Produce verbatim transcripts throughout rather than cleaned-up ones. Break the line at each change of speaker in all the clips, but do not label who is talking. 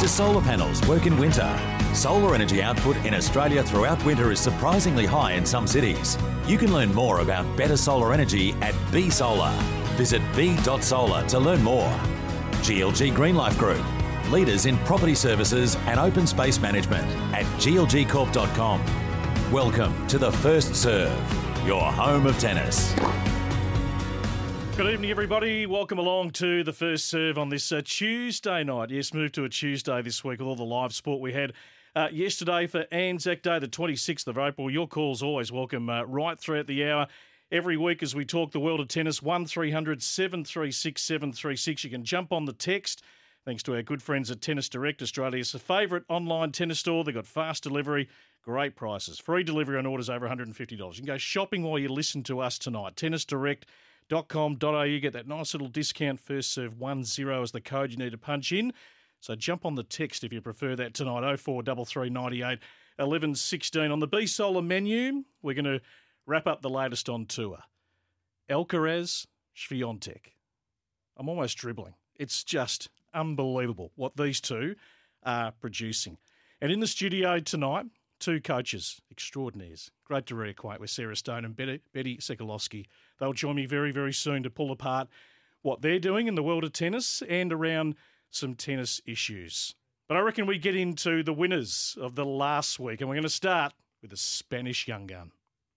solar panels work in winter? Solar energy output in Australia throughout winter is surprisingly high in some cities. You can learn more about better solar energy at B Solar. Visit b dot solar to learn more. G L G Greenlife Group, leaders in property services and open space management at g l g corp dot com. Welcome to the First Serve, your home of tennis.
Good evening, everybody. Welcome along to the First Serve on this uh, Tuesday night. Yes, moved to a Tuesday this week with all the live sport we had uh, yesterday for Anzac Day, the twenty-sixth of April. Your calls always welcome uh, right throughout the hour. Every week as we talk the world of tennis, one three hundred seven three six seven three six. You can jump on the text. Thanks to our good friends at Tennis Direct, Australia's favourite online tennis store. They've got fast delivery, great prices, free delivery on orders over one hundred fifty dollars. You can go shopping while you listen to us tonight. tennis direct dot com dot a u. Get that nice little discount. First Serve one zero is the code you need to punch in. So jump on the text if you prefer that tonight. oh four three three nine eight one one one six. On the B Solar menu, we're going to wrap up the latest on tour. Alcaraz, Swiatek. I'm almost dribbling. It's just unbelievable what these two are producing. And in the studio tonight, two coaches, extraordinaires. Great to reacquaint with Sarah Stone and Betty, Betty Sekulowski. They'll join me very, very soon to pull apart what they're doing in the world of tennis and around some tennis issues. But I reckon we get into the winners of the last week, and we're going to start with the Spanish young gun.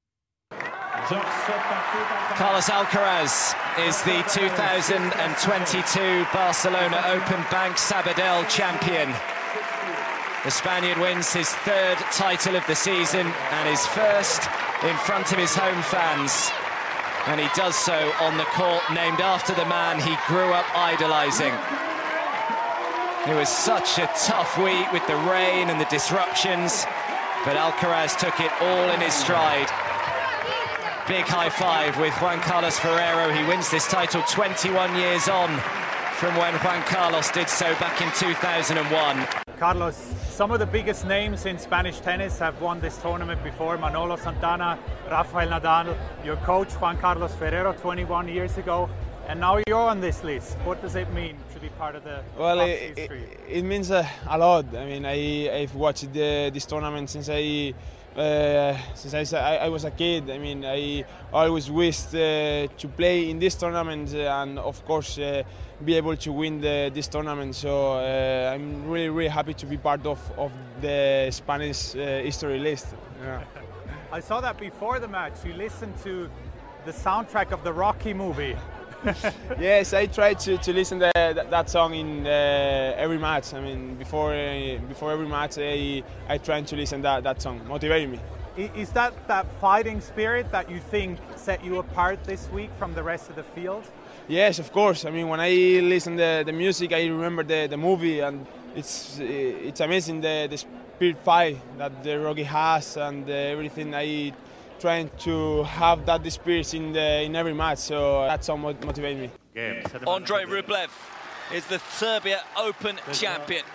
Carlos Alcaraz is the two thousand twenty-two Barcelona Open Bank Sabadell champion. The Spaniard wins his third title of the season and his first in front of his home fans. And he does so on the court named after the man he grew up idolising. It was such a tough week with the rain and the disruptions, but Alcaraz took it all in his stride. Big high five with Juan Carlos Ferrero. He wins this title twenty-one years on from when Juan Carlos did so back in two thousand one.
Carlos, some of the biggest names in Spanish tennis have won this tournament before. Manolo Santana, Rafael Nadal, your coach Juan Carlos Ferrero twenty-one years ago, and now you're on this list. What does it mean to be part of the
well,
it,
history? It, it means uh, a lot. I mean, I, I've watched the, this tournament since I uh, since I, I was a kid. I mean, I always wished uh, to play in this tournament and, of course, uh, be able to win the, this tournament. So uh, I'm really, really happy to be part of, of the Spanish uh, history list. Yeah.
I saw that before the match. You listened to the soundtrack of the Rocky movie.
Yes, I try to, to listen to that, that song in uh, every match. I mean, before uh, before every match, I I try to listen to that, that song, motivating me.
Is that that fighting spirit that you think set you apart this week from the rest of the field?
Yes, of course. I mean, when I listen to the, the music, I remember the, the movie, and it's it's amazing the, the spirit fight that the Rocky has and uh, everything. I trying to have that spirit in the in every match, so that's what motivates me.
Andrei Rublev is the Serbia Open champion.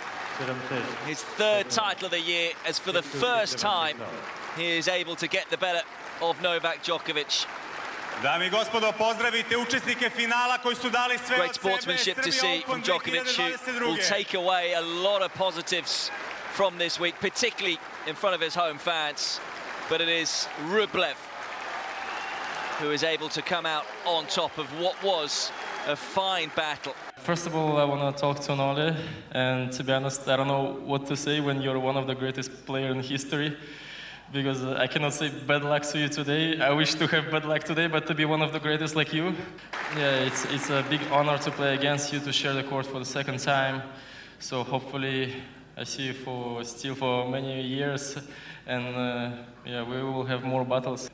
His third title of the year, as for the first time he is able to get the better of Novak Djokovic.
Dame i gospodo, pozdravite učesnike finala koji su dali sve
Great sportsmanship to see from Djokovic, who will take away a lot of positives from this week, particularly in front of his home fans. But it is Rublev who is able to come out on top of what was a fine battle.
First of all, I want to talk to Nole, and to be honest, I don't know what to say when you're one of the greatest players in history, because I cannot say bad luck to you today. I wish to have bad luck today, but to be one of the greatest like you, yeah, it's it's a big honor to play against you, to share the court for the second time. So hopefully I see you for still for many years, and uh, yeah, we will have more battles.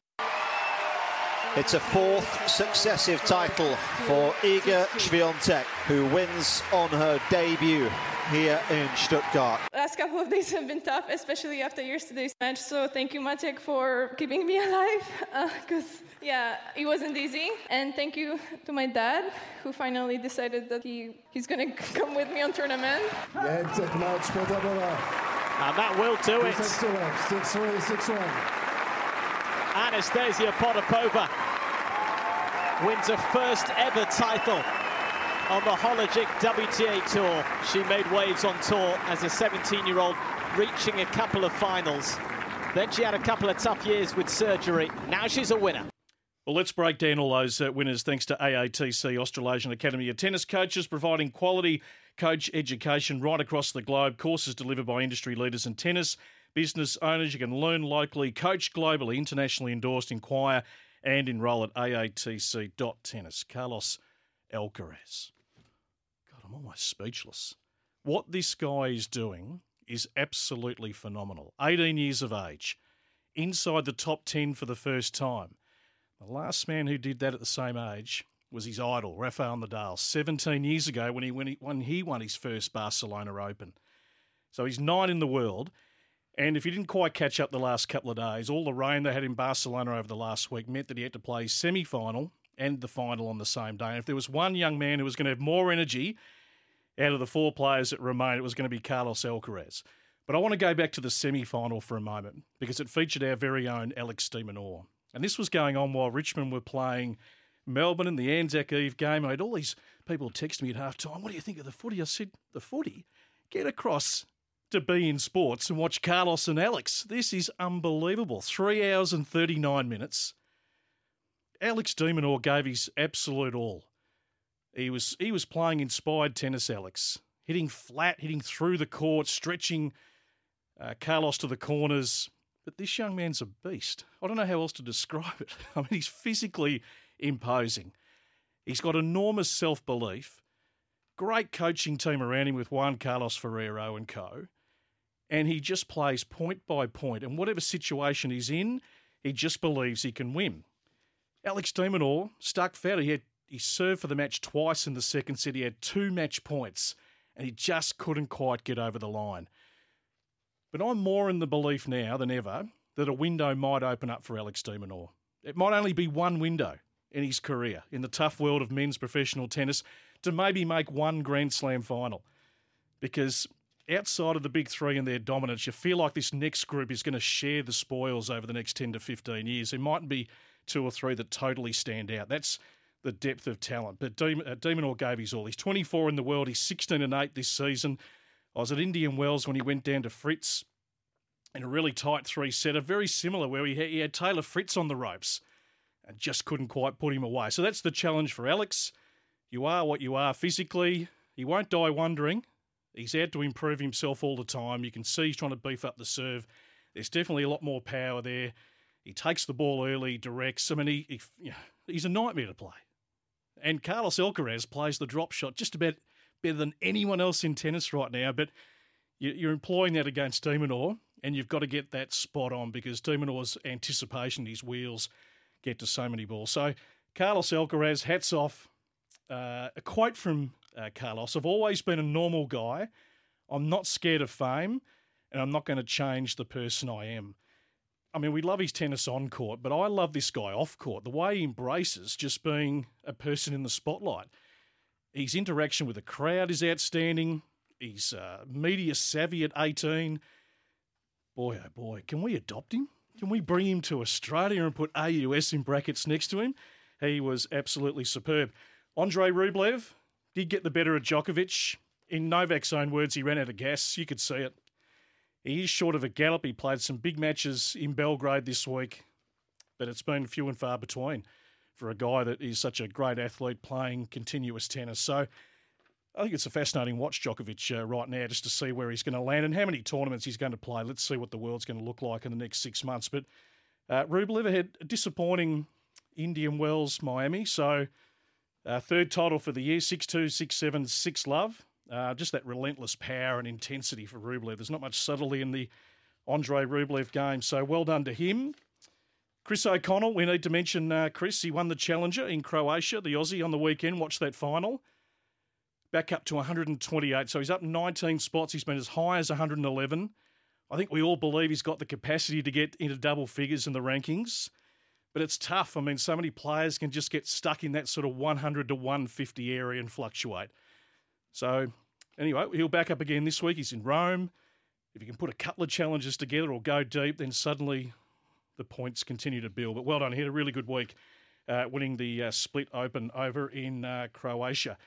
It's a fourth successive title for Iga Swiatek, who wins on her debut here in Stuttgart.
Last couple of days have been tough, especially after yesterday's match. So thank you, Maciek, for keeping me alive, because uh, yeah, it wasn't easy. And thank you to my dad, who finally decided that he he's gonna come with me on tournament.
And
that will do it.
six three, six one.
Anastasia Potapova wins her first ever title on the Hologic W T A Tour. She made waves on tour as a seventeen-year-old, reaching a couple of finals. Then she had a couple of tough years with surgery. Now she's a winner.
Well, let's break down all those uh, winners thanks to A A T C, Australasian Academy of Tennis Coaches, providing quality coach education right across the globe. Courses delivered by industry leaders in tennis, business owners. You can learn locally, coach globally, internationally endorsed. Inquire and enrol at A A T C dot tennis. Carlos Alcaraz. God, I'm almost speechless. What this guy is doing is absolutely phenomenal. eighteen years of age, inside the top ten for the first time. The last man who did that at the same age was his idol, Rafael Nadal, seventeen years ago when he, when he, when he won his first Barcelona Open. So he's nine in the world. And if he didn't quite catch up the last couple of days, all the rain they had in Barcelona over the last week meant that he had to play his semi-final and the final on the same day. And if there was one young man who was going to have more energy out of the four players that remain, it was going to be Carlos Alcaraz. But I want to go back to the semi-final for a moment because it featured our very own Alex de Minaur. And this was going on while Richmond were playing Melbourne in the Anzac Eve game. I had all these people text me at half-time, what do you think of the footy? I said, the footy? Get across to Be In Sports and watch Carlos and Alex. This is unbelievable. Three hours and thirty-nine minutes. Alex de Minaur gave his absolute all. He was he was playing inspired tennis, Alex. Hitting flat, hitting through the court, stretching uh, Carlos to the corners. But this young man's a beast. I don't know how else to describe it. I mean, he's physically imposing. He's got enormous self-belief. Great coaching team around him with Juan Carlos Ferrero and co. And he just plays point by point. And whatever situation he's in, he just believes he can win. Alex de Minaur stuck fat. He had he served for the match twice in the second set. He had two match points, and he just couldn't quite get over the line. But I'm more in the belief now than ever that a window might open up for Alex de Minaur. It might only be one window in his career, in the tough world of men's professional tennis, to maybe make one Grand Slam final. Because outside of the big three and their dominance, you feel like this next group is going to share the spoils over the next ten to fifteen years. There mightn't be two or three that totally stand out. That's the depth of talent. But de Minaur gave his all. He's twenty-four in the world. He's sixteen and eight this season. I was at Indian Wells when he went down to Fritz in a really tight three-setter, very similar, where he had, he had Taylor Fritz on the ropes and just couldn't quite put him away. So that's the challenge for Alex. You are what you are physically. He won't die wondering. He's out to improve himself all the time. You can see he's trying to beef up the serve. There's definitely a lot more power there. He takes the ball early, directs. I mean, he, he, you know, he's a nightmare to play. And Carlos Alcaraz plays the drop shot just about better than anyone else in tennis right now. But you, you're employing that against de Minaur, and you've got to get that spot on because de Minaur's anticipation, his wheels, get to so many balls. So Carlos Alcaraz, hats off. Uh, a quote from uh, Carlos, I've always been a normal guy. I'm not scared of fame, and I'm not going to change the person I am. I mean, we love his tennis on court, but I love this guy off court. The way he embraces just being a person in the spotlight. His interaction with the crowd is outstanding. He's uh, media savvy at eighteen. Boy, oh boy, can we adopt him? Can we bring him to Australia and put A U S in brackets next to him? He was absolutely superb. Andrei Rublev did get the better of Djokovic. In Novak's own words, he ran out of gas. You could see it. He is short of a gallop. He played some big matches in Belgrade this week, but it's been few and far between for a guy that is such a great athlete playing continuous tennis. So I think it's a fascinating watch, Djokovic, uh, right now, just to see where he's going to land and how many tournaments he's going to play. Let's see what the world's going to look like in the next six months. But uh, Rublev had a disappointing Indian Wells, Miami. So uh, third title for the year, six two, six seven, six love. Uh, just that relentless power and intensity for Rublev. There's not much subtlety in the Andrei Rublev game. So well done to him. Chris O'Connell, we need to mention uh, Chris. He won the Challenger in Croatia, the Aussie, on the weekend. Watched that final. Back up to one hundred twenty-eight. So he's up nineteen spots. He's been as high as one hundred eleven. I think we all believe he's got the capacity to get into double figures in the rankings. But it's tough. I mean, so many players can just get stuck in that sort of one hundred to one fifty area and fluctuate. So anyway, he'll back up again this week. He's in Rome. If he can put a couple of challenges together or go deep, then suddenly the points continue to build. But well done. He had a really good week uh, winning the uh, Split Open over in uh, Croatia.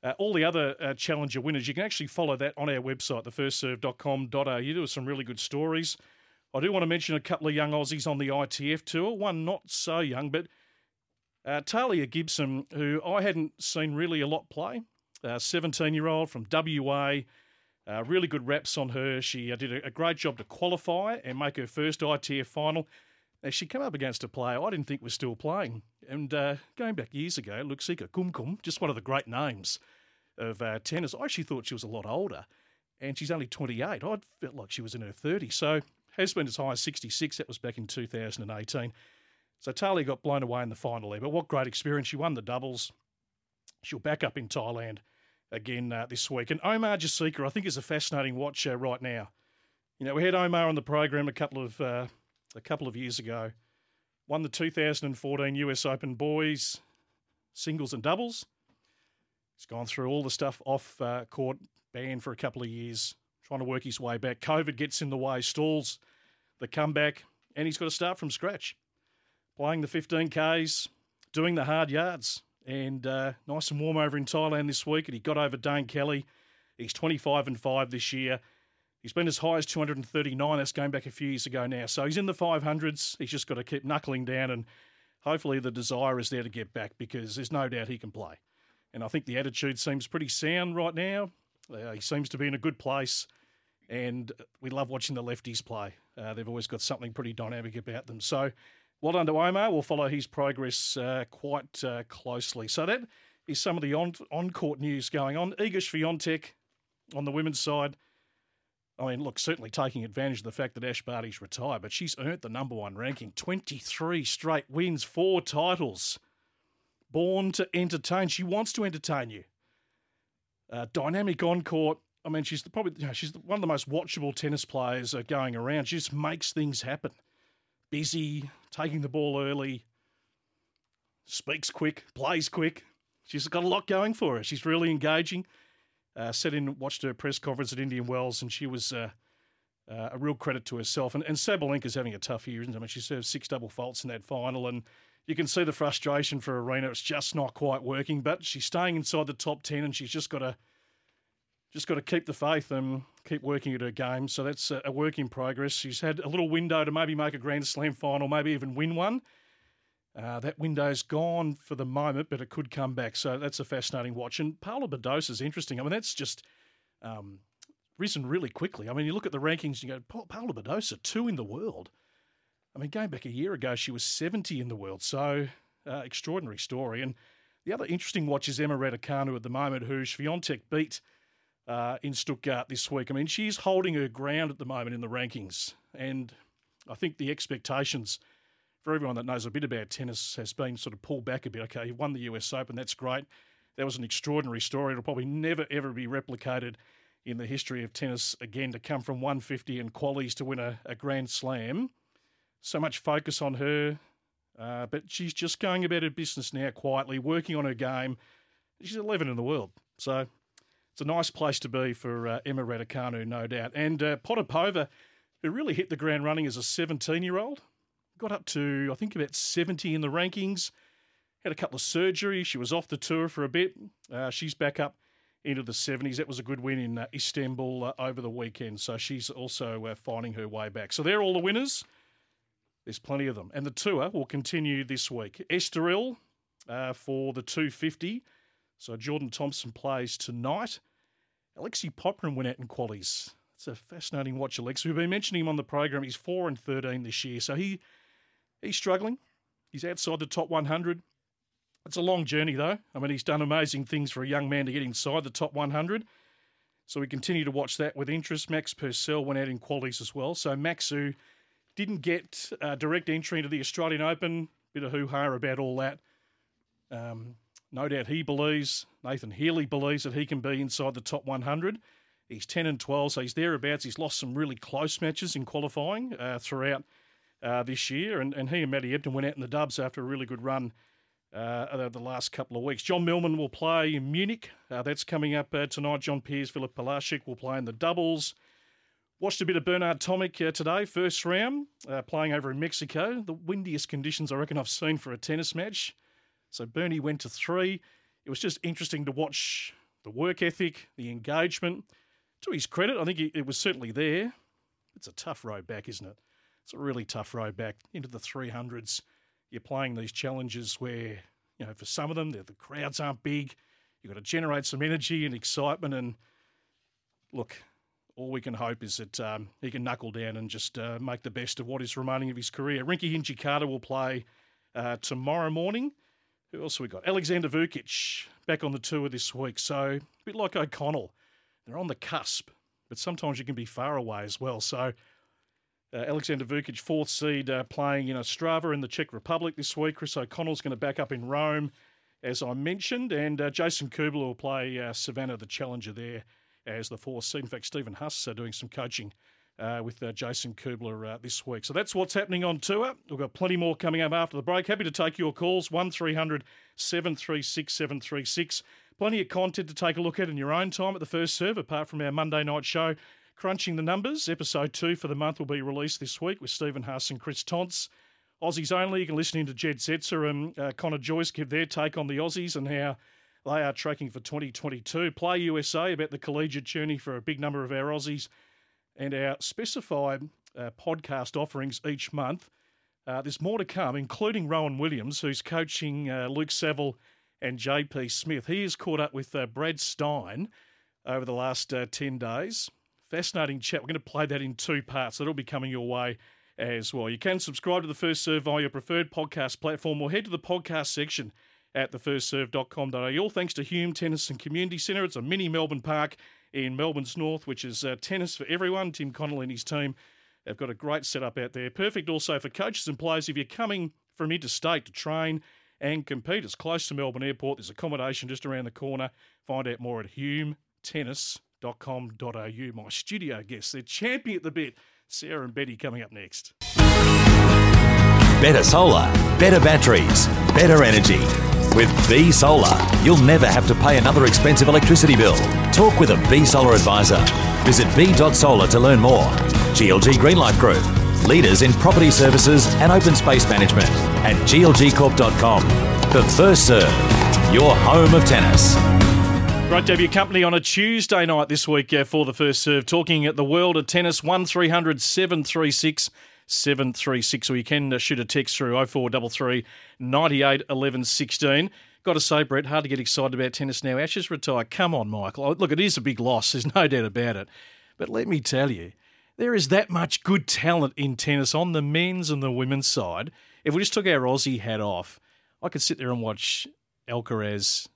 Uh, all the other uh, Challenger winners, you can actually follow that on our website, the first serve dot com dot a u. There were some really good stories. I do want to mention a couple of young Aussies on the I T F tour. One not so young, but uh, Talia Gibson, who I hadn't seen really a lot play. Uh, seventeen-year-old from W A. Uh, really good reps on her. She uh, did a, a great job to qualify and make her first I T F final. Now, she came up against a player I didn't think was still playing. And uh, going back years ago, Luxika Kumkum, just one of the great names of uh, tennis. I actually thought she was a lot older, and she's only twenty-eight. I felt like she was in her thirties. So has been as high as sixty-six. That was back in two thousand eighteen. So Talia got blown away in the final there. But what great experience. She won the doubles. She'll back up in Thailand again uh, this week. And Omar Jasika, I think, is a fascinating watch uh, right now. You know, we had Omar on the program a couple of uh, a couple of years ago. Won the two thousand fourteen U S Open boys singles and doubles. He's gone through all the stuff off uh, court, banned for a couple of years, trying to work his way back. COVID gets in the way, stalls the comeback, and he's got to start from scratch. Playing the fifteen Ks, doing the hard yards, and uh, nice and warm over in Thailand this week, and he got over Dane Kelly. He's twenty-five and five this year. He's been as high as two hundred thirty-nine. That's going back a few years ago now. So he's in the five hundreds. He's just got to keep knuckling down, and hopefully the desire is there to get back, because there's no doubt he can play. And I think the attitude seems pretty sound right now. Uh, he seems to be in a good place, and we love watching the lefties play. Uh, they've always got something pretty dynamic about them. So well done to Omar. We'll follow his progress uh, quite uh, closely. So that is some of the on, on-court news going on. Iga Swiatek on the women's side. I mean, look, certainly taking advantage of the fact that Ash Barty's retired, but she's earned the number one ranking. twenty-three straight wins, four titles. Born to entertain. She wants to entertain you. Uh, dynamic on court. I mean, she's the, probably you know, she's the, one of the most watchable tennis players uh, going around. She just makes things happen. Busy, taking the ball early, speaks quick, plays quick. She's got a lot going for her. She's really engaging. Uh, sat in, watched her press conference at Indian Wells, and she was uh, uh, a real credit to herself. And, and Sabalenka's having a tough year, isn't she? I mean, she served six double faults in that final, and you can see the frustration for Arena. It's just not quite working, but she's staying inside the top ten, and she's just got to just got to keep the faith and keep working at her game. So that's a, a work in progress. She's had a little window to maybe make a Grand Slam final, maybe even win one. Uh, that window's gone for the moment, but it could come back. So that's a fascinating watch. And Paula Badosa's interesting. I mean, that's just um, risen really quickly. I mean, you look at the rankings and you go, Paula Badosa, two in the world. I mean, going back a year ago, she was seventy in the world. So uh, extraordinary story. And the other interesting watch is Emma Raducanu at the moment, who Swiatek beat uh, in Stuttgart this week. I mean, she's holding her ground at the moment in the rankings. And I think the expectations for everyone that knows a bit about tennis has been sort of pulled back a bit. Okay, you won the U S Open, that's great. That was an extraordinary story. It'll probably never, ever be replicated in the history of tennis again, to come from one fifty and qualies to win a, a Grand Slam. So much focus on her, uh, but she's just going about her business now quietly, working on her game. She's eleven in the world. So it's a nice place to be for uh, Emma Raducanu, no doubt. And uh, Potapova, who really hit the ground running as a seventeen-year-old, got up to, I think, about seventy in the rankings, had a couple of surgeries. She was off the tour for a bit. Uh, she's back up into the seventies. That was a good win in uh, Istanbul uh, over the weekend. So she's also uh, finding her way back. So they're all the winners. There's plenty of them. And the tour will continue this week. Estoril uh, for the two fifty. So Jordan Thompson plays tonight. Alexei Popyrin went out in qualies. It's a fascinating watch, Alexei. We've been mentioning him on the program. He's four and thirteen this year. So he he's struggling. He's outside the top one hundred. It's a long journey, though. I mean, he's done amazing things for a young man to get inside the top one hundred. So we continue to watch that with interest. Max Purcell went out in qualies as well. So Max, who didn't get uh, direct entry into the Australian Open, bit of hoo-ha about all that. Um, no doubt he believes, Nathan Healy believes that he can be inside the top one hundred. He's ten and twelve, so he's thereabouts. He's lost some really close matches in qualifying uh, throughout uh, this year. And, and he and Matty Ebden went out in the dubs after a really good run uh, the last couple of weeks. John Millman will play in Munich. Uh, that's coming up uh, tonight. John Peers, Philip Pelaschik will play in the doubles. Watched a bit of Bernard Tomic uh, today, first round, uh, playing over in Mexico. The windiest conditions I reckon I've seen for a tennis match. So Bernie went to three. It was just interesting to watch the work ethic, the engagement. To his credit, I think it was certainly there. It's a tough road back, isn't it? It's a really tough road back into the three hundreds. You're playing these challenges where, you know, for some of them, the crowds aren't big. You've got to generate some energy and excitement. And look, all we can hope is that um, he can knuckle down and just uh, make the best of what is remaining of his career. Rinky Hijikata will play uh, tomorrow morning. Who else have we got? Alexander Vukic back on the tour this week. So a bit like O'Connell, they're on the cusp, but sometimes you can be far away as well. So uh, Alexander Vukic, fourth seed, uh, playing in Ostrava in the Czech Republic this week. Chris O'Connell's going to back up in Rome, as I mentioned, and uh, Jason Kubler will play uh, Savannah, the challenger there, as the fourth seed. In fact, Stephen Huss are doing some coaching uh, with uh, Jason Kubler uh, this week. So that's what's happening on tour. We've got plenty more coming up after the break. Happy to take your calls, one three hundred seven three six seven three six. Plenty of content to take a look at in your own time at the First Serve, apart from our Monday night show, Crunching the Numbers. Episode two for the month will be released this week with Stephen Huss and Chris Tonts. Aussies only. You can listen in to Jed Setzer and uh, Connor Joyce give their take on the Aussies and how they are tracking for twenty twenty-two. Play U S A about the collegiate journey for a big number of our Aussies and our specified uh, podcast offerings each month. Uh, there's more to come, including Rowan Williams, who's coaching uh, Luke Saville and J P Smith. He has caught up with uh, Brad Stein over the last uh, ten days. Fascinating chat. We're going to play that in two parts. That'll be coming your way as well. You can subscribe to The First Serve via your preferred podcast platform or head to the podcast section at the first serve dot com dot a u. All thanks to Hume Tennis and Community Centre. It's a mini Melbourne park in Melbourne's north, which is uh, tennis for everyone. Tim Connell and his team have got a great setup out there. Perfect also for coaches and players if you're coming from interstate to train and compete. It's close to Melbourne Airport. There's accommodation just around the corner. Find out more at hume tennis dot com dot a u. My studio guests, they're champing at the bit. Sarah and Betty coming up next.
Better solar, better batteries, better energy. With B Solar, you'll never have to pay another expensive electricity bill. Talk with a B Solar advisor. Visit b dot solar to learn more. G L G Greenlife Group, leaders in property services and open space management, and g l g corp dot com. The First Serve, your home of tennis.
Great to have your company on a Tuesday night this week uh, for The First Serve, talking at the world of tennis. one three hundred seven three six seven three six, or you can uh, shoot a text through oh four three three nine eight one one one six. Got to say, Brett, hard to get excited about tennis now. Ashes retire. Come on, Michael. Look, it is a big loss. There's no doubt about it. But let me tell you, there is that much good talent in tennis on the men's and the women's side. If we just took our Aussie hat off, I could sit there and watch Alcaraz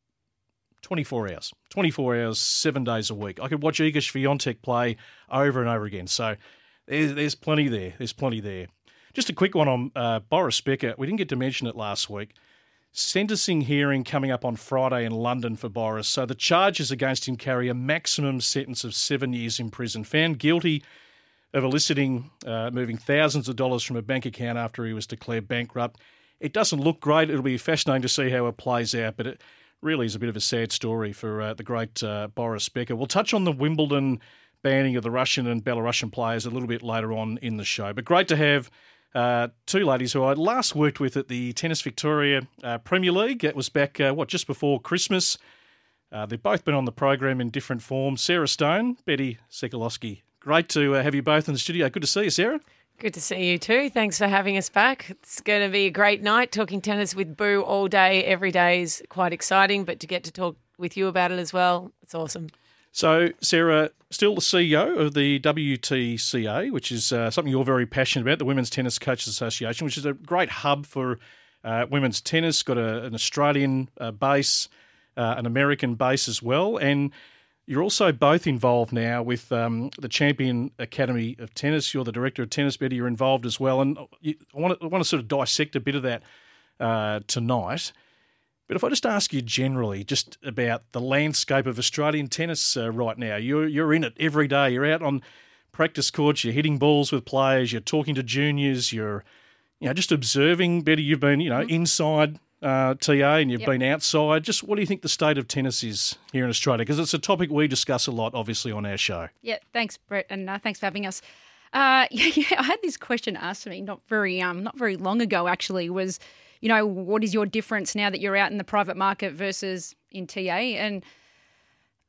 twenty-four hours. twenty-four hours, seven days a week. I could watch Iga Swiatek play over and over again. So there's, there's plenty there. There's plenty there. Just a quick one on uh, Boris Becker. We didn't get to mention it last week. Sentencing hearing coming up on Friday in London for Boris. So the charges against him carry a maximum sentence of seven years in prison. Found guilty of eliciting, uh, moving thousands of dollars from a bank account after he was declared bankrupt. It doesn't look great. It'll be fascinating to see how it plays out, but it really is a bit of a sad story for uh, the great uh, Boris Becker. We'll touch on the Wimbledon banning of the Russian and Belarusian players a little bit later on in the show. But great to have uh, two ladies who I last worked with at the Tennis Victoria uh, Premier League. It was back, uh, what, just before Christmas. Uh, they've both been on the program in different forms. Sarah Stone, Betty Sekulowski. Great to uh, have you both in the studio. Good to see you, Sarah.
Good to see you too. Thanks for having us back. It's going to be a great night. Talking tennis with Boo all day, every day is quite exciting, but to get to talk with you about it as well, it's awesome.
So, Sarah, still the C E O of the W T C A, which is uh, something you're very passionate about, the Women's Tennis Coaches Association, which is a great hub for uh, women's tennis, got a, an Australian uh, base, uh, an American base as well, and you're also both involved now with um, the Champion Academy of Tennis. You're the director of tennis, Betty. You're involved as well. And you, I, want to, I want to sort of dissect a bit of that uh, tonight. But if I just ask you generally just about the landscape of Australian tennis uh, right now, you're, you're in it every day. You're out on practice courts, you're hitting balls with players, you're talking to juniors, you're you know just observing. Betty, you've been you know mm-hmm. inside Uh, T A and you've yep. been outside. Just what do you think the state of tennis is here in Australia? Because it's a topic we discuss a lot, obviously, on our show.
Yeah, thanks, Brett, and uh, thanks for having us. Uh, yeah, yeah, I had this question asked to me not very, um, not very long ago. Actually, was you know what is your difference now that you're out in the private market versus in T A? And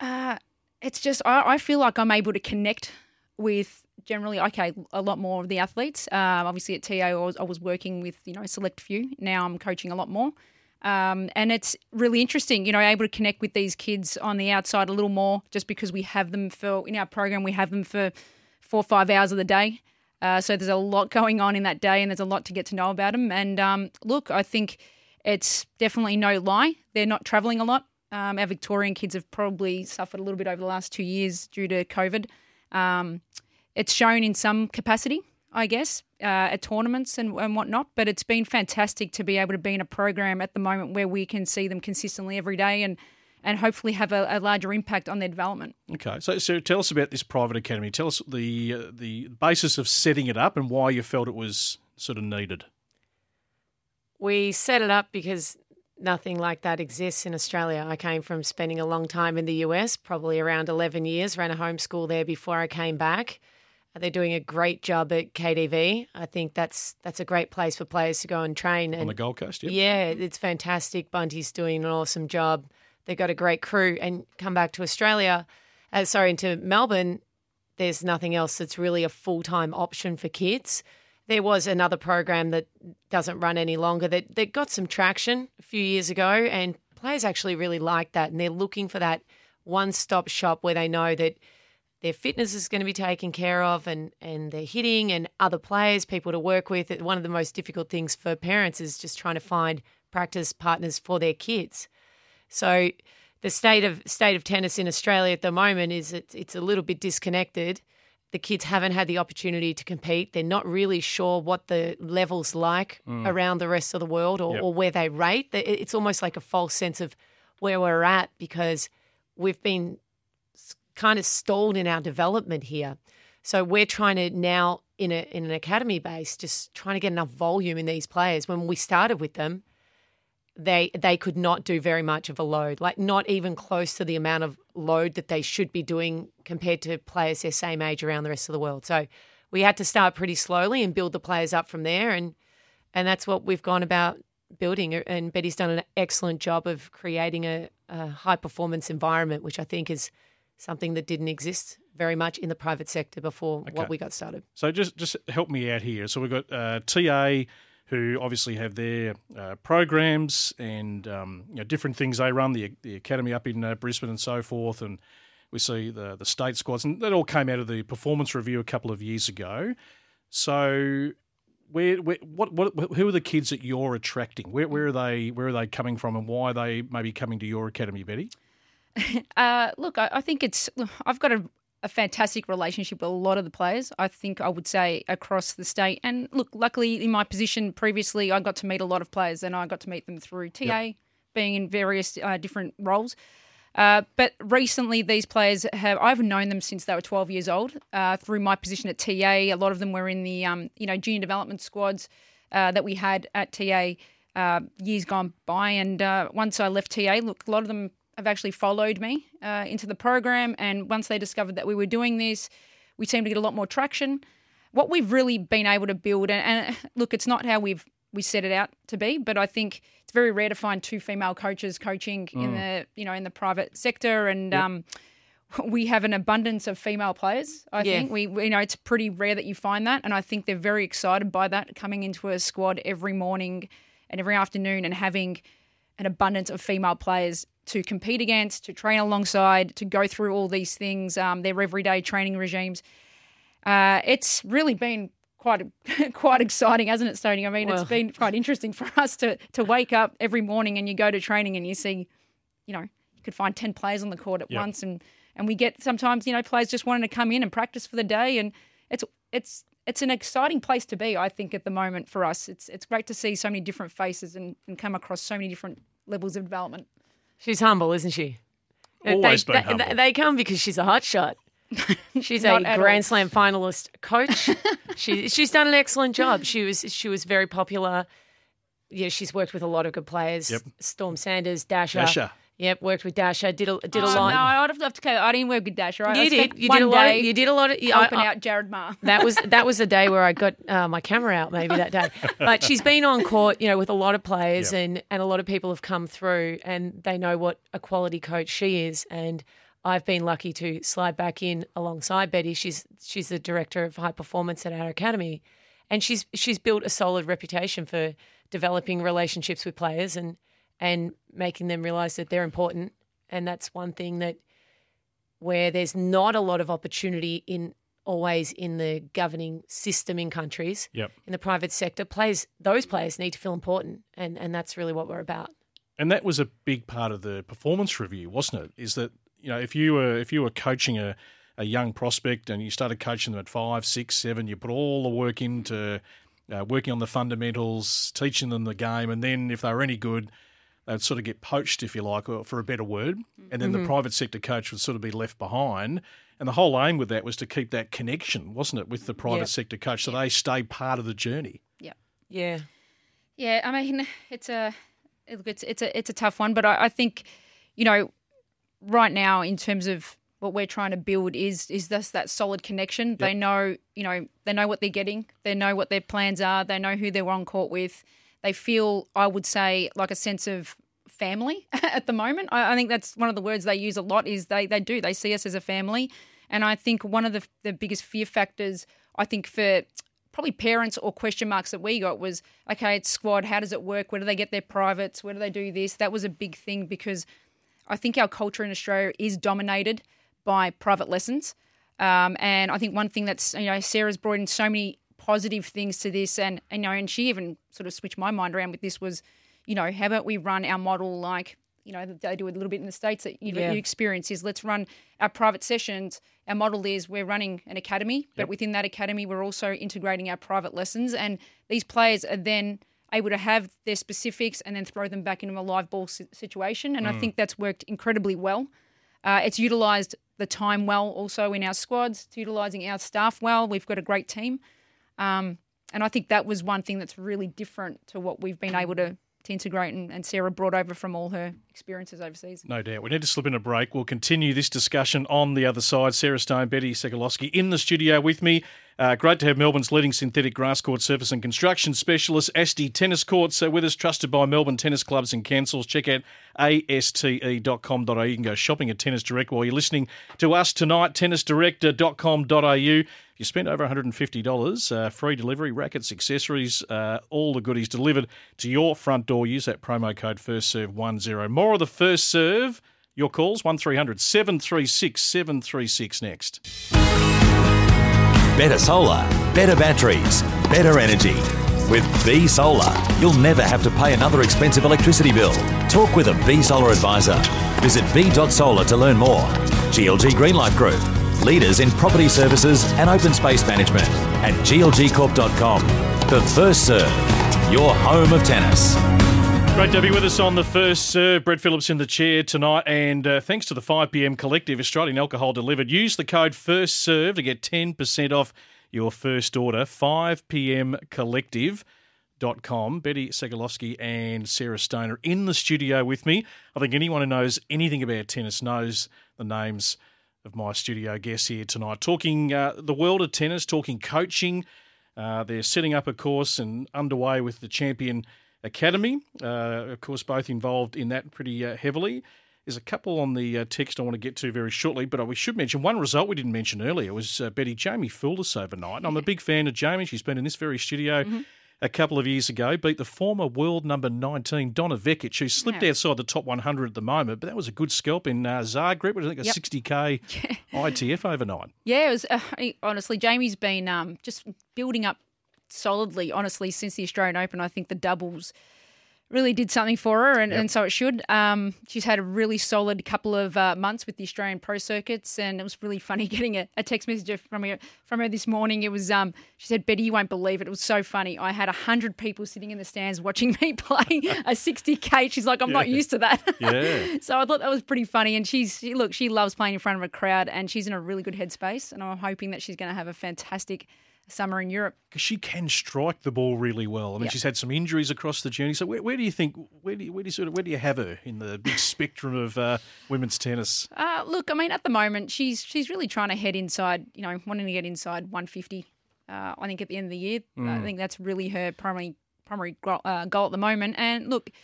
Uh, it's just I, I feel like I'm able to connect with generally, okay, a lot more of the athletes. Um, obviously at T A, I was, I was working with, you know, a select few. Now I'm coaching a lot more. Um, and it's really interesting, you know, able to connect with these kids on the outside a little more just because we have them for, in our program, we have them for four or five hours of the day. Uh, so there's a lot going on in that day and there's a lot to get to know about them. And um, look, I think it's definitely no lie. They're not travelling a lot. Um, our Victorian kids have probably suffered a little bit over the last two years due to COVID. Um, it's shown in some capacity, I guess, uh, at tournaments and, and whatnot, but it's been fantastic to be able to be in a program at the moment where we can see them consistently every day and, and hopefully have a, a larger impact on their development.
Okay, so so tell us about this private academy. Tell us the uh, the basis of setting it up and why you felt it was sort of needed.
We set it up because nothing like that exists in Australia. I came from spending a long time in the U S, probably around eleven years, ran a homeschool there before I came back. They're doing a great job at K D V. I think that's that's a great place for players to go and train.
On
and
the Gold Coast, yep.
Yeah, it's fantastic. Bunty's doing an awesome job. They've got a great crew. And come back to Australia, uh, sorry, into Melbourne, there's nothing else that's really a full-time option for kids. There was another program that doesn't run any longer that, that got some traction a few years ago, and players actually really like that, and they're looking for that one-stop shop where they know that their fitness is going to be taken care of and, and their hitting and other players, people to work with. One of the most difficult things for parents is just trying to find practice partners for their kids. So the state of state of tennis in Australia at the moment is it's, it's a little bit disconnected. The kids haven't had the opportunity to compete. They're not really sure what the level's like mm. around the rest of the world or, yep. or where they rate. It's almost like a false sense of where we're at because we've been kind of stalled in our development here. So we're trying to now, in a in an academy base, just trying to get enough volume in these players. When we started with them, they they could not do very much of a load, like not even close to the amount of load that they should be doing compared to players their same age around the rest of the world. So we had to start pretty slowly and build the players up from there, and and that's what we've gone about building. And Betty's done an excellent job of creating a, a high-performance environment, which I think is something that didn't exist very much in the private sector before okay. what we got started.
So just, just help me out here. So we've got uh, T A, who obviously have their uh, programs and um, you know, different things they run, the the academy up in uh, Brisbane and so forth, and we see the the state squads, and that all came out of the performance review a couple of years ago. So where, where what what who are the kids that you're attracting? Where where are they where are they coming from, and why are they maybe coming to your academy, Betty?
Uh, look, I, I think it's I've got a, a fantastic relationship with a lot of the players. I think I would say across the state. And look, luckily in my position previously, I got to meet a lot of players, and I got to meet them through T A, yep. being in various uh, different roles. Uh, but recently, these players have I've known them since they were twelve years old. Uh, through my position at T A, a lot of them were in the um, you know junior development squads uh, that we had at T A uh, years gone by. And uh, once I left T A, look, a lot of them have actually followed me uh, into the program, and once they discovered that we were doing this, we seemed to get a lot more traction. What we've really been able to build, and, and look, it's not how we've we set it out to be, but I think it's very rare to find two female coaches coaching mm. in the you know in the private sector, and yep. um, we have an abundance of female players. I yeah. think we, we you know it's pretty rare that you find that, and I think they're very excited by that, coming into a squad every morning and every afternoon and having an abundance of female players to compete against, to train alongside, to go through all these things, um, their everyday training regimes. Uh, it's really been quite quite exciting, hasn't it, Stoney? I mean, well, it's been quite interesting for us to to wake up every morning and you go to training and you see, you know, you could find ten players on the court at yep. once, and, and we get sometimes, you know, players just wanting to come in and practice for the day, and it's it's it's an exciting place to be, I think, at the moment for us. It's it's great to see so many different faces and, and come across so many different levels of development.
She's humble, isn't she?
Always
they,
been
they,
humble.
They come because she's a hot shot. She's a Grand Slam finalist coach. she she's done an excellent job. She was she was very popular. Yeah, she's worked with a lot of good players. Yep. Storm Sanders, Dasha.
Dasha.
Yep, worked with Dasha. Did a did
oh,
a lot.
No, I'd have to. Okay, I didn't work with Dasha. Right?
You
I
did. You
one
did a lot.
Day
Of, you did a lot of
helping
I, I,
out Jared Ma.
That was that was the day where I got uh, my camera out. Maybe that day. But she's been on court, you know, with a lot of players, yep. and and a lot of people have come through, and they know what a quality coach she is. And I've been lucky to slide back in alongside Betty. She's she's the director of high performance at our academy, and she's she's built a solid reputation for developing relationships with players and and making them realise that they're important. And that's one thing that where there's not a lot of opportunity in always in the governing system in countries.
Yep.
In the private sector, players those players need to feel important, and and that's really what we're about.
And that was a big part of the performance review, wasn't it? Is that, you know, if you were if you were coaching a, a young prospect and you started coaching them at five, six, seven, you put all the work into uh, working on the fundamentals, teaching them the game, and then if they were any good, they'd sort of get poached, if you like, or for a better word, and then mm-hmm. the private sector coach would sort of be left behind. And the whole aim with that was to keep that connection, wasn't it, with the private yep. sector coach, so yep. they stay part of the journey.
Yeah,
yeah,
yeah. I mean, it's a it's it's a it's a tough one, but I, I think, you know, right now in terms of what we're trying to build is is this that solid connection. Yep. They know, you know, they know what they're getting. They know what their plans are. They know who they're on court with. They feel, I would say, like a sense of family at the moment. I, I think that's one of the words they use a lot is they they do. They see us as a family. And I think one of the, the biggest fear factors, I think, for probably parents or question marks that we got was, okay, it's squad. How does it work? Where do they get their privates? Where do they do this? That was a big thing because I think our culture in Australia is dominated by private lessons. Um, and I think one thing that's, you know, Sarah's brought in so many positive things to this, and, and you know, and she even sort of switched my mind around with this was, you know, how about we run our model like, you know, they do a little bit in the States that you, yeah. you experience is let's run our private sessions. Our model is we're running an academy, but yep. within that academy, we're also integrating our private lessons, and these players are then able to have their specifics and then throw them back into a live ball situation. And mm. I think that's worked incredibly well. Uh, it's utilised the time well also in our squads. It's utilising our staff well. We've got a great team. Um, and I think that was one thing that's really different to what we've been able to, to integrate and, and Sarah brought over from all her experiences overseas.
No doubt. We need to slip in a break. We'll continue this discussion on the other side. Sarah Stone, Betty Sekulowski in the studio with me. Uh, great to have Melbourne's leading synthetic grass court surface and construction specialist, Asti Tennis Courts, uh, with us, trusted by Melbourne tennis clubs and councils. Check out A S T E dot com dot A U. You can go shopping at Tennis Direct while you're listening to us tonight, tennis direct dot com dot A U. If you spend over one hundred fifty dollars, uh, free delivery, rackets, accessories, uh, all the goodies delivered to your front door. Use that promo code FIRSTSERVE ten. More of the First Serve. Your calls, one three hundred seven three six seven three six next.
Better solar, better batteries, better energy. With B Solar, you'll never have to pay another expensive electricity bill. Talk with a B Solar advisor. Visit b dot solar to learn more. G L G Greenlife Group, leaders in property services and open space management. At g l g corp dot com. The First Serve, your home of tennis.
Great to be with us on the First Serve. Brett Phillips in the chair tonight, and uh, thanks to the five p m Collective, Australian Alcohol Delivered. Use the code FIRSTSERVE to get ten percent off your first order. five p m collective dot com. Betty Sekulowski and Sarah Stone are in the studio with me. I think anyone who knows anything about tennis knows the names of my studio guests here tonight. Talking uh, the world of tennis, talking coaching. Uh, they're setting up a course and underway with the Champion Academy, uh, of course, both involved in that pretty uh, heavily. There's a couple on the uh, text I want to get to very shortly, but we should mention one result we didn't mention earlier was uh, Betty. Jamie fooled us overnight, and I'm a big fan of Jamie. She's been in this very studio mm-hmm. a couple of years ago, beat the former world number nineteen, Donna Vekic, who slipped yeah. outside the top one hundred at the moment, but that was a good scalp in uh, Zagreb. I think a yep. sixty K yeah. I T F overnight.
Yeah, it was, uh, honestly, Jamie's been um, just building up solidly, honestly, since the Australian Open. I think the doubles really did something for her, and, yep. and so it should. Um, she's had a really solid couple of uh, months with the Australian Pro Circuits, and it was really funny getting a, a text message from her, from her this morning. It was, um, she said, Betty, you won't believe it. It was so funny. I had one hundred people sitting in the stands watching me play a sixty K. She's like, I'm yeah. not used to that.
Yeah.
So I thought that was pretty funny, and she's, she, look, she loves playing in front of a crowd, and she's in a really good headspace, and I'm hoping that she's going to have a fantastic summer in Europe.
Because she can strike the ball really well. I mean, yep. she's had some injuries across the journey. So where, where do you think, where do you, where do you sort of, where do you have her in the big spectrum of uh, women's tennis?
Uh, look, I mean, at the moment, she's she's really trying to head inside, you know, wanting to get inside one fifty. Uh, I think at the end of the year, mm. I think that's really her primary primary goal, uh, goal at the moment. And look,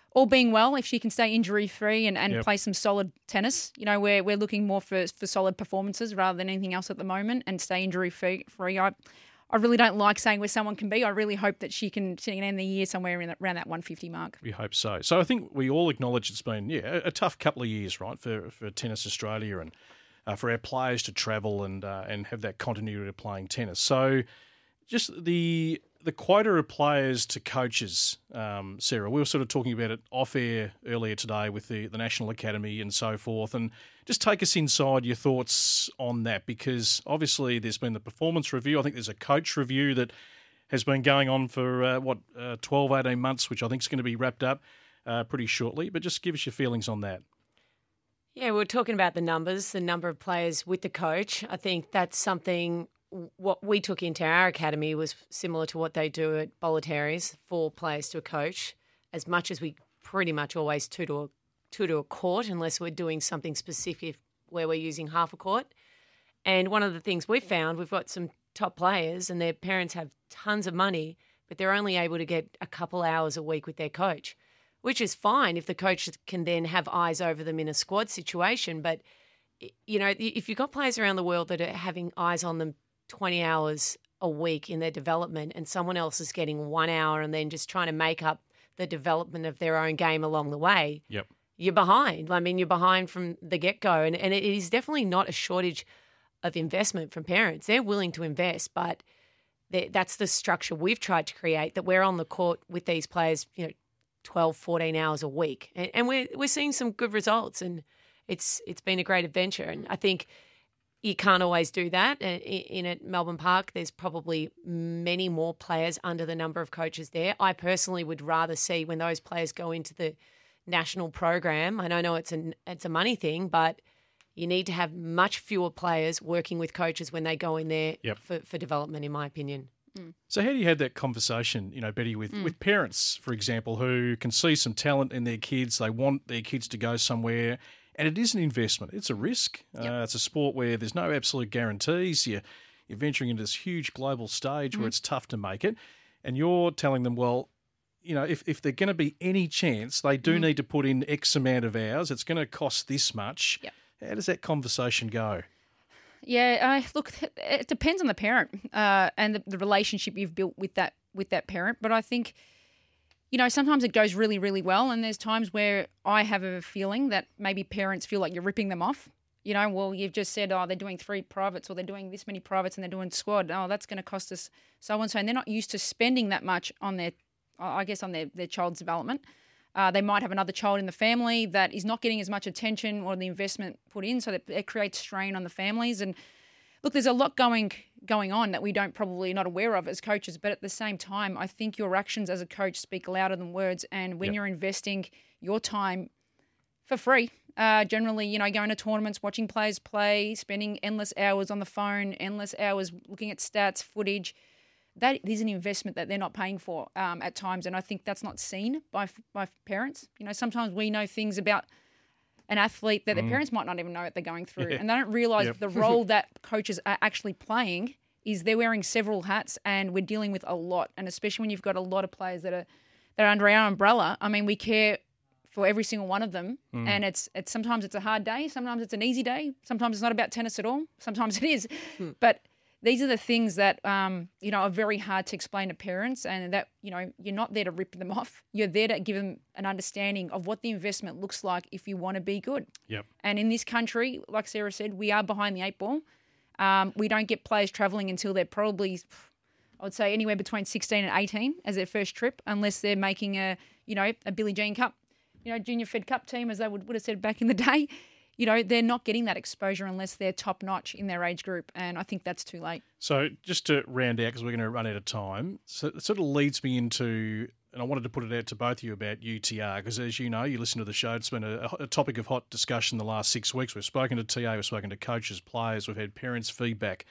all being well, if she can stay injury-free and, and
Yep.
play some solid tennis, you know, we're, we're looking more for, for solid performances rather than anything else at the moment and stay injury-free. I, I really don't like saying where someone can be. I really hope that she can, she can end the year somewhere in that, around that one fifty mark.
We hope so. So I think we all acknowledge it's been, yeah, a, a tough couple of years, right, for, for Tennis Australia and uh, for our players to travel and uh, and have that continuity of playing tennis. So just the the quota of players to coaches, um, Sarah, we were sort of talking about it off air earlier today with the, the National Academy and so forth. And just take us inside your thoughts on that, because obviously there's been the performance review. I think there's a coach review that has been going on for, uh, what, uh, twelve, eighteen months, which I think is going to be wrapped up uh, pretty shortly. But just give us your feelings on that.
Yeah, we're talking about the numbers, the number of players with the coach. I think that's something. What we took into our academy was similar to what they do at Bolletari's, four players to a coach, as much as we pretty much always two to a, two to a court, unless we're doing something specific where we're using half a court. And one of the things we've found, we've got some top players and their parents have tons of money, but they're only able to get a couple hours a week with their coach, which is fine if the coach can then have eyes over them in a squad situation. But, you know, if you've got players around the world that are having eyes on them twenty hours a week in their development and someone else is getting one hour and then just trying to make up the development of their own game along the way,
yep.
you're behind. I mean, you're behind from the get-go. And, and it is definitely not a shortage of investment from parents. They're willing to invest, but that's the structure we've tried to create, that we're on the court with these players, you know, twelve, fourteen hours a week. And, and we're, we're seeing some good results, and it's it's been a great adventure. And I think you can't always do that. In at Melbourne Park, there's probably many more players under the number of coaches there. I personally would rather see when those players go into the national program, and I know it's a, it's a money thing, but you need to have much fewer players working with coaches when they go in there
yep.
for, for development, in my opinion.
Mm.
So how do you have that conversation, you know, Betty, with,
Mm.
with parents, for example, who can see some talent in their kids, they want their kids to go somewhere, and it is an investment. It's a risk. Yep. Uh, it's a sport where there's no absolute guarantees. You're, you're venturing into this huge global stage mm. where it's tough to make it. And you're telling them, well, you know, if, if they're going to be any chance, they do mm. need to put in X amount of hours. It's going to cost this much.
Yep.
How does that conversation go?
Yeah, uh, look, it depends on the parent uh, and the, the relationship you've built with that with that parent. But I think, you know, sometimes it goes really, really well. And there's times where I have a feeling that maybe parents feel like you're ripping them off. You know, well, you've just said, oh, they're doing three privates or they're doing this many privates and they're doing squad. Oh, that's going to cost us so and so. And they're not used to spending that much on their, I guess, on their, their child's development. Uh, they might have another child in the family that is not getting as much attention or the investment put in, so that it creates strain on the families. And look, there's a lot going going on that we don't probably not aware of as coaches, but at the same time, I think your actions as a coach speak louder than words. And when yep. you're investing your time for free, uh, generally, you know, going to tournaments, watching players play, spending endless hours on the phone, endless hours looking at stats, footage, that is an investment that they're not paying for um, at times, and I think that's not seen by by parents. You know, sometimes we know things about an athlete that mm. their parents might not even know what they're going through,
yeah.
and they don't realise
yep.
the role that coaches are actually playing is they're wearing several hats, and we're dealing with a lot, and especially when you've got a lot of players that are that are under our umbrella. I mean, we care for every single one of them, mm. and it's it's sometimes it's a hard day, sometimes it's an easy day, sometimes it's not about tennis at all, sometimes it is, mm. but these are the things that, um, you know, are very hard to explain to parents, and that, you know, you're not there to rip them off. You're there to give them an understanding of what the investment looks like if you want to be good.
Yep.
And in this country, like Sarah said, we are behind the eight ball. Um, we don't get players travelling until they're probably, I would say, anywhere between sixteen and eighteen as their first trip, unless they're making a, you know, a Billie Jean Cup, you know, Junior Fed Cup team, as they would, would have said back in the day. You know, they're not getting that exposure unless they're top-notch in their age group, and I think that's too late.
So just to round out, because we're going to run out of time, so it sort of leads me into, and I wanted to put it out to both of you about U T R, because as you know, you listen to the show, it's been a, a topic of hot discussion the last six weeks. We've spoken to T A, we've spoken to coaches, players, we've had parents' feedback.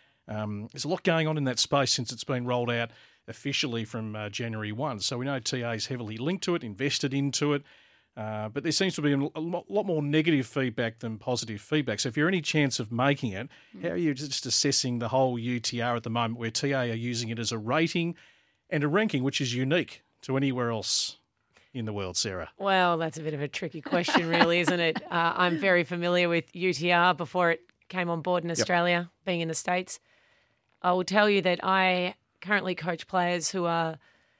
Um, there's a lot going on in that space since it's been rolled out officially from uh, January first. So we know T A is heavily linked to it, invested into it. Uh, but there seems to be a lot more negative feedback than positive feedback. So if you're any chance of making it, mm. how are you just assessing the whole U T R at the moment, where T A are using it as a rating and a ranking, which is unique to anywhere else? in the world, Sarah?
Well, that's a bit of a tricky question, really, isn't it? Uh, I'm very familiar with U T R before it came on board in Australia, yep. being in the States. I will tell you that I currently coach players who are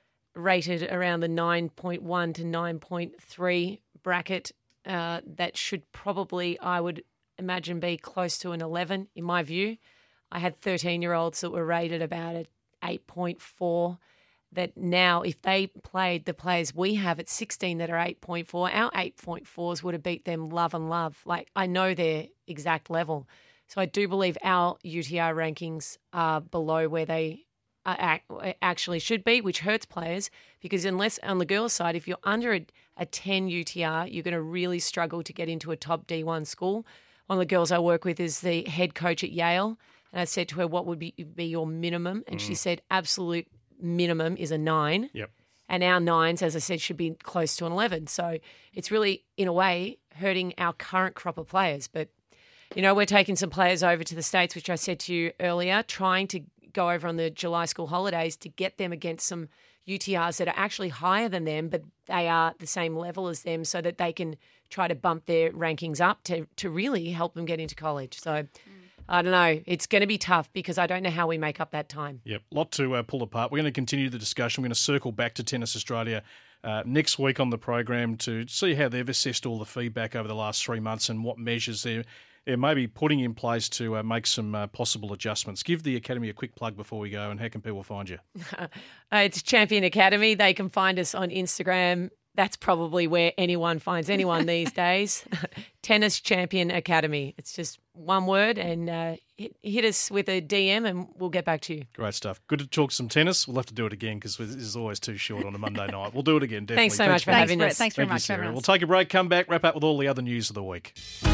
rated around the nine point one to nine point three bracket. Uh, that should probably, I would imagine, be close to an eleven, in my view. I had thirteen-year-olds that were rated about an eight point four, that now, if they played the players we have at sixteen that are eight point four, our eight point fours would have beat them love and love. Like, I know their exact level. So I do believe our U T R rankings are below where they are actually should be, which hurts players, because unless on the girls' side, if you're under a, a ten U T R, you're going to really struggle to get into a top D one school. One of the girls I work with is the head coach at Yale, and I said to her, what would be, be your minimum? And mm. she said, absolute minimum is a nine.
Yep.
And our nines, as I said, should be close to an eleven. So it's really, in a way, hurting our current crop of players. But, you know, we're taking some players over to the States, which I said to you earlier, trying to go over on the July school holidays to get them against some U T Rs that are actually higher than them, but they are the same level as them, so that they can try to bump their rankings up to, to really help them get into college. So mm. I don't know. It's going to be tough because I don't know how we make up that time.
Yep, a lot to uh, pull apart. We're going to continue the discussion. We're going to circle back to Tennis Australia uh, next week on the program to see how they've assessed all the feedback over the last three months and what measures they're, they're maybe putting in place to uh, make some uh, possible adjustments. Give the Academy a quick plug before we go, and how can people find you?
uh, it's Champion Academy. They can find us on Instagram. That's probably where anyone finds anyone these days. Tennis Champion Academy. It's just one word, and uh, hit, hit us with a D M and we'll get back to you.
Great stuff. Good to talk some tennis. We'll have to do it again because this is always too short on a Monday night. We'll do it again, definitely.
Thanks so Thanks much for
Thanks
having
for
us.
Thanks very
Thank
much,
you, Sarah. We'll take a break, come back, wrap up with all the other news of the week.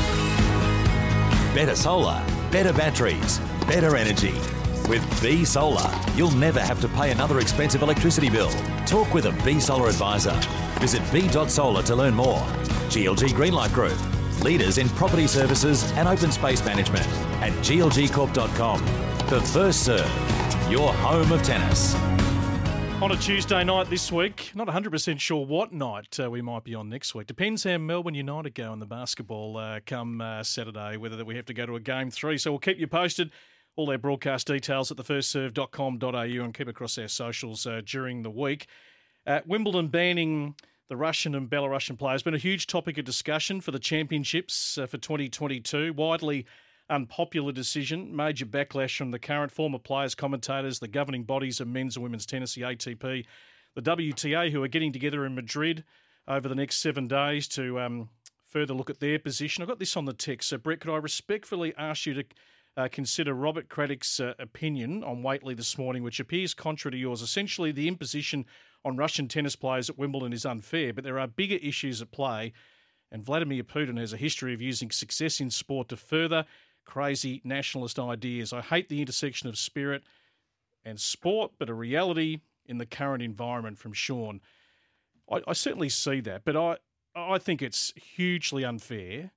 Better solar, better batteries, better energy. With B Solar, you'll never have to pay another expensive electricity bill. Talk with a B Solar advisor. Visit b dot solar to learn more. G L G Greenlight Group, leaders in property services and open space management at g l g corp dot com. The First Serve, your home of tennis.
On a Tuesday night this week, not one hundred percent sure what night uh, we might be on next week. Depends how Melbourne United go in the basketball uh, come uh, Saturday, whether we have to go to a game three. So we'll keep you posted. All their broadcast details at the first serve dot com dot a u and keep across our socials uh, during the week. Uh, Wimbledon banning the Russian and Belarusian players. Been a huge topic of discussion for the championships uh, for twenty twenty-two. Widely unpopular decision. Major backlash from the current former players, commentators, the governing bodies of men's and women's tennis, the A T P, the W T A, who are getting together in Madrid over the next seven days to um, further look at their position. I've got this on the text. So, Brett, could I respectfully ask you to Uh, consider Robert Craddock's uh, opinion on Waitley this morning, which appears contrary to yours. Essentially, the imposition on Russian tennis players at Wimbledon is unfair, but there are bigger issues at play, and Vladimir Putin has a history of using success in sport to further crazy nationalist ideas. I hate the intersection of spirit and sport, but a reality in the current environment, from Sean. I, I certainly see that, but I, I think it's hugely unfair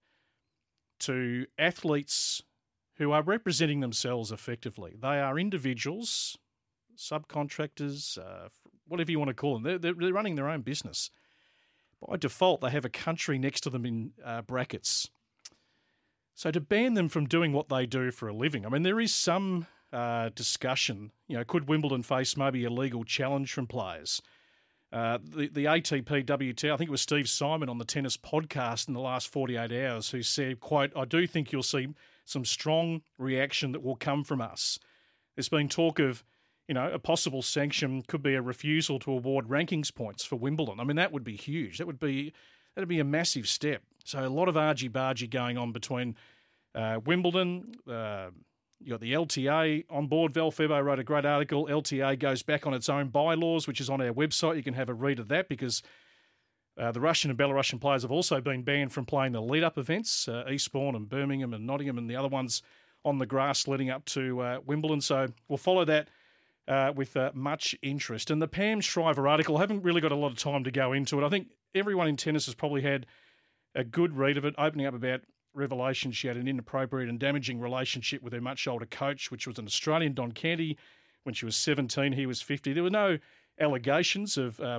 to athletes who are representing themselves effectively. They are individuals, subcontractors, uh, whatever you want to call them. They're, they're, they're running their own business. By default, they have a country next to them in uh, brackets. So to ban them from doing what they do for a living, I mean, there is some uh, discussion. You know, could Wimbledon face maybe a legal challenge from players? Uh, the, the A T P W T A, I think it was Steve Simon on the Tennis Podcast in the last forty-eight hours who said, quote, I do think you'll see some strong reaction that will come from us. There's been talk of, you know, a possible sanction could be a refusal to award rankings points for Wimbledon. I mean, that would be huge. That would be that'd be a massive step. So a lot of argy-bargy going on between uh, Wimbledon. Uh, you got the L T A on board. Val Febo wrote a great article. L T A goes back on its own bylaws, which is on our website. You can have a read of that because Uh, the Russian and Belarusian players have also been banned from playing the lead-up events, uh, Eastbourne and Birmingham and Nottingham and the other ones on the grass leading up to uh, Wimbledon. So we'll follow that uh, with uh, much interest. And the Pam Shriver article, I haven't really got a lot of time to go into it. I think everyone in tennis has probably had a good read of it, opening up about revelations. She had an inappropriate and damaging relationship with her much older coach, which was an Australian, Don Canty. When she was seventeen, he was fifty. There were no allegations of... Um,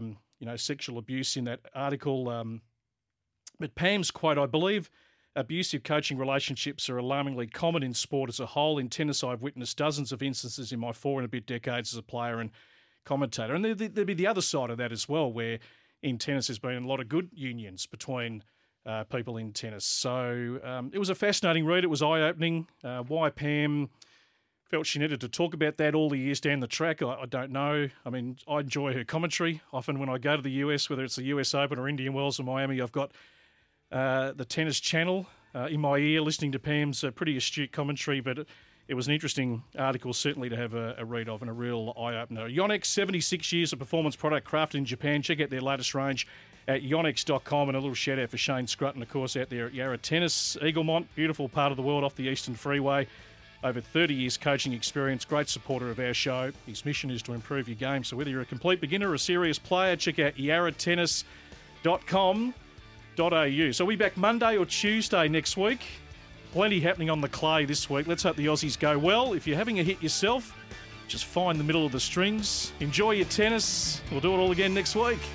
you know, sexual abuse in that article. Um, but Pam's quote, I believe abusive coaching relationships are alarmingly common in sport as a whole. In tennis, I've witnessed dozens of instances in my four and a bit decades as a player and commentator. And there, there'd be the other side of that as well, where in tennis there's been a lot of good unions between uh, people in tennis. So um, it was a fascinating read. It was eye-opening. Uh, why Pam felt she needed to talk about that all the years down the track, I, I don't know. I mean, I enjoy her commentary. Often when I go to the U S, whether it's the U S Open or Indian Wells or Miami, I've got Uh, the Tennis Channel uh, in my ear, listening to Pam's uh, pretty astute commentary, but it, it was an interesting article certainly to have a, a read of and a real eye-opener. Yonex, seventy-six years of performance product crafted in Japan. Check out their latest range at yonex dot com, and a little shout-out for Shane Scrutton, of course, out there at Yarra Tennis. Eaglemont, beautiful part of the world off the Eastern Freeway. Over thirty years coaching experience, great supporter of our show. His mission is to improve your game, so whether you're a complete beginner or a serious player, check out yarra tennis dot com. .au. So we back Monday or Tuesday next week. Plenty happening on the clay this week. Let's hope the Aussies go well. If you're having a hit yourself, just find the middle of the strings. Enjoy your tennis. We'll do it all again next week.